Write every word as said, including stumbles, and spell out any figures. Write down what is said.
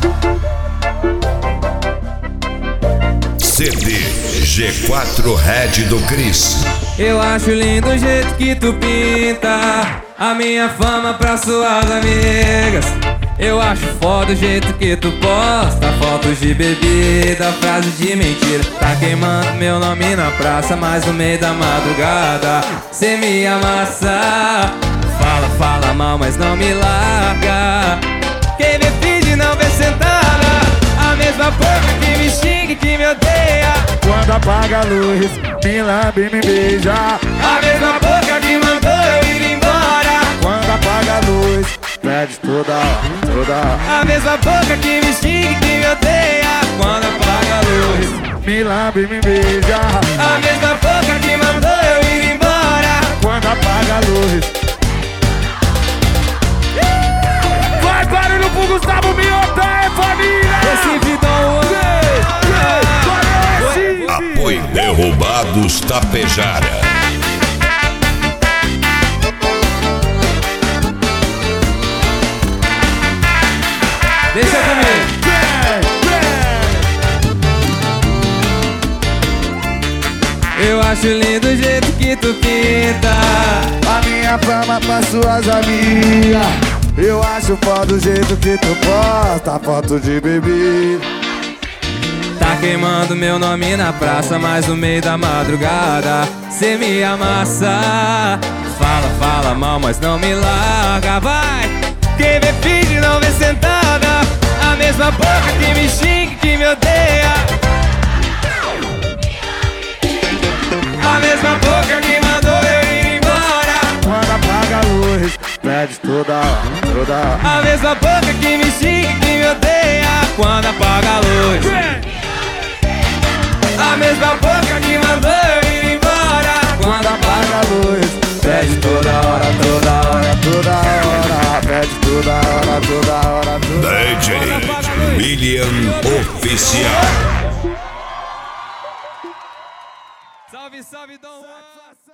C D G quatro Red do Cris. Eu acho lindo o jeito que tu pinta a minha fama pra suas amigas. Eu acho foda o jeito que tu posta fotos de bebida, frases de mentira. Tá queimando meu nome na praça, mas no meio da madrugada cê me amassa. Fala, fala mal, mas não me larga. Quem me finge não vê sentada, a mesma boca que me xinga e que me odeia. Quando apaga a luz, me lambe e me beija. A mesma boca que mandou eu ir embora. Quando apaga a luz, pede toda hora, toda hora. A mesma boca que me xinga e que me odeia. Quando apaga a luz, me lambe e me beija. a mesma boca que mandou eu ir embora. Quando apaga a luz. Vai barulho pro Gustavo Miota, é família! Esse vidão Apoio Derrubados Tapejara. Deixa comigo. Eu acho lindo o jeito que tu pinta a minha fama pra suas amigas. Eu acho foda o jeito que tu posta foto de bebida. Tá queimando meu nome na praça, mas no meio da madrugada cê me amassa. Fala, fala mal, mas não me larga. Vai! Quem vê finge não vê sentada, a mesma boca que me xinga e que me odeia. A mesma boca que mandou eu ir embora. Quando apaga a luz, pede toda hora, toda hora. A mesma boca que me xinga e que me odeia. Quando apaga a luz, a mesma boca que mandou eu ir embora. Quando apaga a luz, pede toda hora, toda hora, toda hora. Pede toda hora, toda hora, toda hora. D J William Oficial. Salve, salve, Dom Juan.